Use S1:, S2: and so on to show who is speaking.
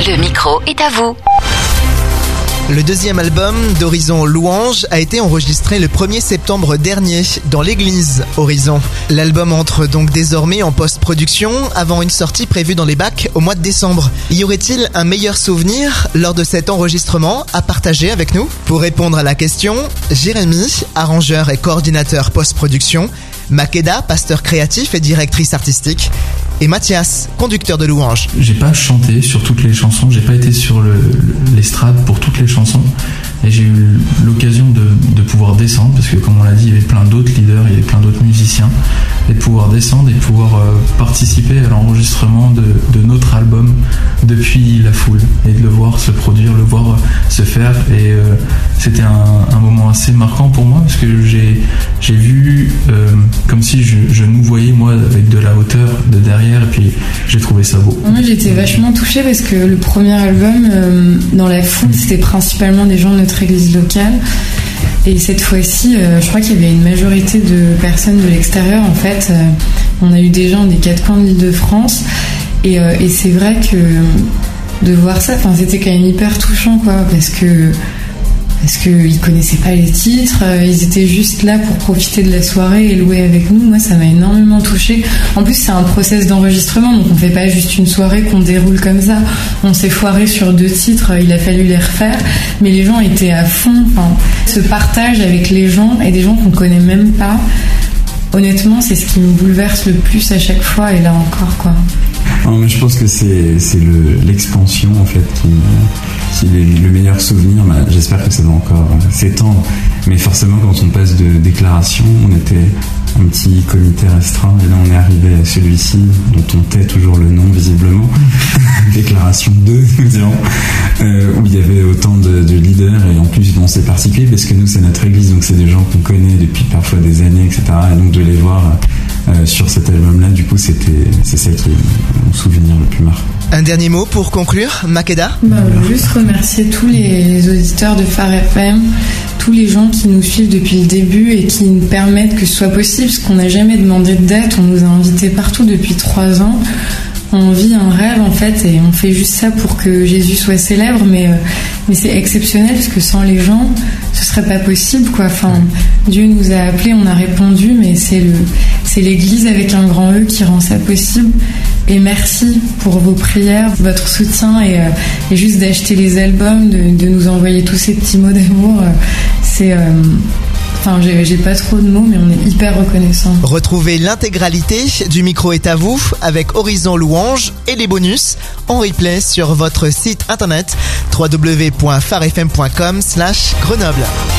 S1: Le micro est à vous.
S2: Le deuxième album d'Horizon Louange a été enregistré le 1er septembre dernier dans l'église Horizon. L'album entre donc désormais en post-production avant une sortie prévue dans les bacs au mois de décembre. Y aurait-il un meilleur souvenir lors de cet enregistrement à partager avec nous ? Pour répondre à la question, Jérémy, arrangeur et coordinateur post-production, Makeda, pasteur créatif et directrice artistique, et Mathias, conducteur de louange.
S3: J'ai pas chanté sur toutes les chansons, j'ai pas été sur l'estrade pour toutes les chansons, et j'ai eu l'occasion de pouvoir descendre, parce que comme on l'a dit, il y avait plein d'autres leaders, il y avait plein d'autres musiciens, et de pouvoir descendre et de pouvoir participer à l'enregistrement de notre album depuis la foule, et de le voir se produire, le voir se faire, et c'était un moment assez marquant pour moi, parce que j'ai vu comme si je nous voyais moi avec de la hauteur de derrière, et puis j'ai trouvé ça beau.
S4: Moi j'étais vachement touchée parce que le premier album, dans la foule, c'était principalement des gens de notre église locale, et cette fois-ci je crois qu'il y avait une majorité de personnes de l'extérieur. En fait on a eu des gens des quatre coins de l'Île-de-France, et c'est vrai que de voir ça, c'était quand même hyper touchant, quoi, parce qu'ils connaissaient pas les titres, ils étaient juste là pour profiter de la soirée et louer avec nous. Moi ça m'a énormément touchée. En plus c'est un process d'enregistrement, donc on fait pas juste une soirée qu'on déroule comme ça. On s'est foiré sur 2 titres, il a fallu les refaire, mais les gens étaient à fond. Ce partage avec les gens et des gens qu'on connaît même pas, honnêtement c'est ce qui me bouleverse le plus à chaque fois, et là encore, quoi.
S5: Non, mais je pense que c'est l'expansion en fait qui est le meilleur souvenir. J'espère que ça va encore s'étendre, mais forcément quand on passe de déclaration, on était un petit comité restreint, et là on est arrivé à celui-ci dont on tait toujours le nom visiblement, déclaration 2 nous dirons, où il y avait autant de leaders, et en plus bon, c'est particulier parce que nous c'est notre église, donc c'est des gens qu'on connaît depuis parfois des années, etc., et donc de les voir sur cet album-là, du coup, c'est celle qui est mon souvenir le plus marquant.
S2: Un dernier mot pour conclure, Makeda ?
S4: Juste remercier tous les auditeurs de Phare FM, tous les gens qui nous suivent depuis le début et qui nous permettent que ce soit possible, parce qu'on n'a jamais demandé de date, on nous a invités partout depuis 3 ans. On vit un rêve en fait, et on fait juste ça pour que Jésus soit célèbre, mais c'est exceptionnel parce que sans les gens ce serait pas possible, quoi. Dieu nous a appelés, on a répondu, mais c'est l'église avec un grand E qui rend ça possible. Et merci pour vos prières, votre soutien, et juste d'acheter les albums, de nous envoyer tous ces petits mots d'amour. J'ai pas trop de mots, mais on est hyper reconnaissants.
S2: Retrouvez l'intégralité du micro est à vous avec Horizon Louange et les bonus en replay sur votre site internet www.pharefm.com/Grenoble.